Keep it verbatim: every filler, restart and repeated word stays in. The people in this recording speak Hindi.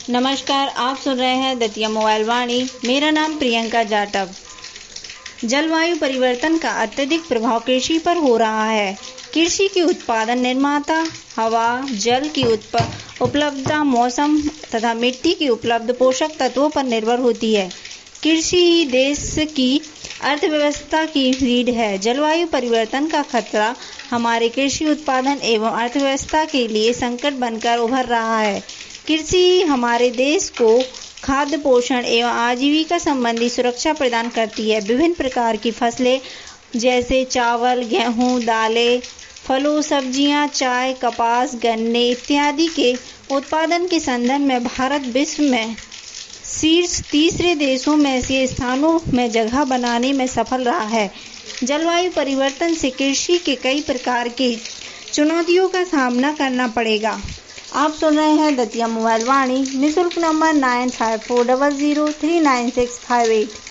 नमस्कार, आप सुन रहे हैं दतिया मोबाइल वाणी। मेरा नाम प्रियंका जाटव। जलवायु परिवर्तन का अत्यधिक प्रभाव कृषि पर हो रहा है। कृषि की उत्पादन निर्माता हवा, जल की उपलब्धता, मौसम तथा मिट्टी की उपलब्ध पोषक तत्वों पर निर्भर होती है। कृषि ही देश की अर्थव्यवस्था की रीढ़ है। जलवायु परिवर्तन का खतरा हमारे कृषि उत्पादन एवं अर्थव्यवस्था के लिए संकट बनकर उभर रहा है। कृषि हमारे देश को खाद्य, पोषण एवं आजीविका संबंधी सुरक्षा प्रदान करती है। विभिन्न प्रकार की फसलें जैसे चावल, गेहूं, दालें, फलों, सब्जियां, चाय, कपास, गन्ने इत्यादि के उत्पादन के संदर्भ में भारत विश्व में शीर्ष तीसरे देशों में से स्थानों में जगह बनाने में सफल रहा है। जलवायु परिवर्तन से कृषि के कई प्रकार की चुनौतियों का सामना करना पड़ेगा। आप सुन रहे हैं दतिया मोबाइल वाणी। निःशुल्क number nine five four double zero three nine six five eight.